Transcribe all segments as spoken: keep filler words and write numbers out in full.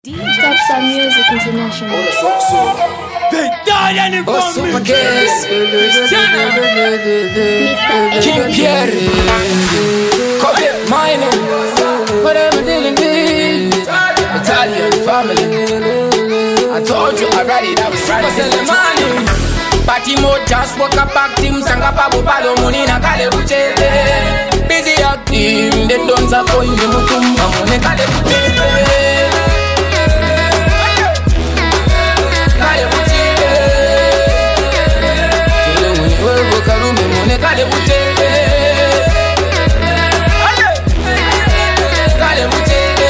Top Star Music International. The Italian Oh, super guest. King Pierre. Coffee, mine. Whatever dealing with. Italian family. I told you already that was super Selemani. Party mode, just woke up back team. Sanga pabu palo muni na kale buchete. Busy active, they don't support you. Mutumba mune kale buchete. Kalume mune kale buchete. Kale buchete.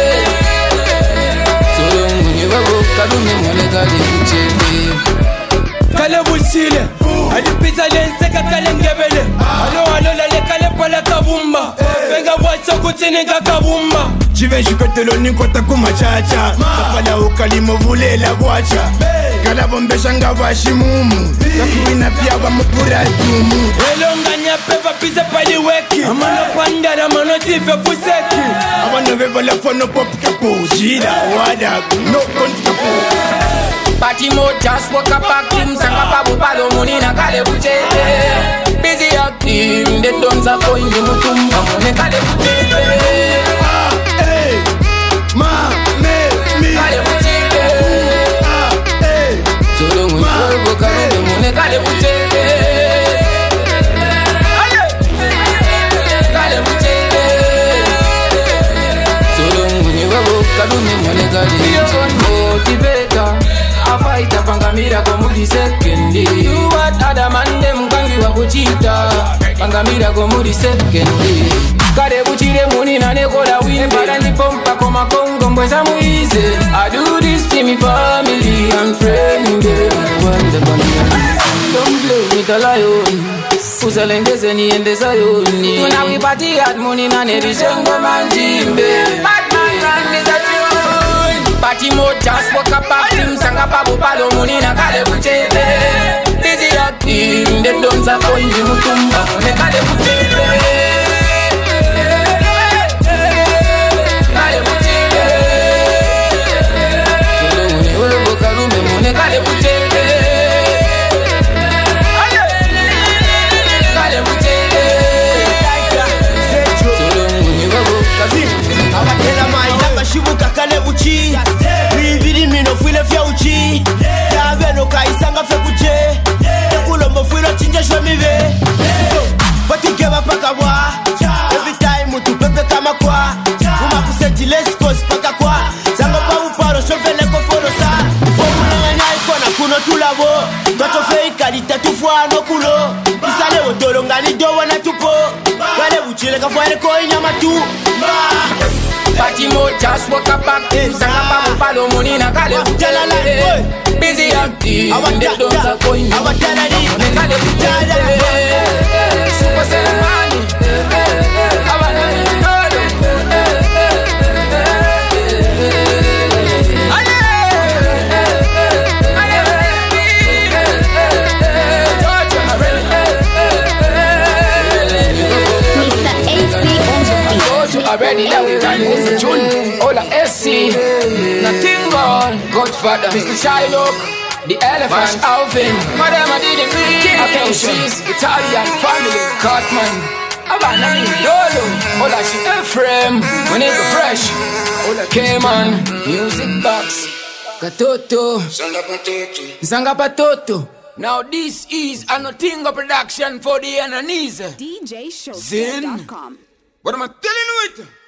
Solo mune wabo kalume mune kale buchete. Kale buchile. Alipisa lense kakale ngebele. Alo alo lale kale pala kabumba. Venga wacha kutini kakabumba. Jive shukote loni kota kumachacha. Kapala ukalimo vule la guacha. Kala bombe shanga vashimumu. Kakuina pia wa mupura tumu. Elonganya pepa pisa pali weki. Amano panda na mano tife fuseki. Abano veva la fono pop kapo. Jida wada no kontapo. Party mode just woke up back team. Sanga pabu palo muni na kale buchete. Busy active, they don't support you. Mutumba mune kale buchete. Hey, ma, me, me. Kale buchete. Hey, solo mune wabo kalume mune kale buchete. Kale buchete. Solo mune wabo kalume mune kale buchete. Motivator, a fighter pangamira komudi sekendi. You what other man dem kangi wa kuchita. Pangamira komudi sekendi. Kale buchire muni na nekola win. Para ndi pompa koma kongo mbweza muize. I do this to me family and friends. Don't play with the lion. Usalengeze niende sayoni. Tuna we party at money na nerishengo manjimbe. Batman run is a tune. Party mode just woke up back team. Sanga pabu palo muni na kale buchete. Busy active, they don't support you. Mutumba mune kale buchete. Kale buchete. Solo mune wabo kalume mune kale buchete. Kale buchete. Solo mune wabo kalume. Abatela maina bashibuka kale buchi. Bibiri mino file fya uchi. Yabe no kaisanga fe kuche. Kulombo filo chinja shwemive. Fatike bapaka bwa. Every time tu pepe kama kwa. Uma kuseti let's go spaka kwa. Zango pa uparo shofele ko folo sa. Formula nganya ikona kuno tulabo. Toto fe ikalita tufwa no kulo. Isale otolo ngani dowa na tupo. Kale buchile ka fwere ko inyama tu. Party mode just woke up back team. Sanga pabu palo muni na kale buchete. Busy active, they don't support you. Mune kale buchete. Super Selemani. Abana nikodo. Ale. Ale. Georgia Mister A C on the beat. Georgia already that we done this June. Ola S C. Nothing gone. Godfather. Mister Shylock. The elephant Alvin. Madam I didn't read. Attentions. Italian family. Cartman. Abana Lolo. Ola she Ephraim. When it go fresh. Ola K-Man. Music box. Katoto. Zanga Patoto. Now this is a Notinga production for the Ananiza. D J Show Zin. dot com. What am I telling you it?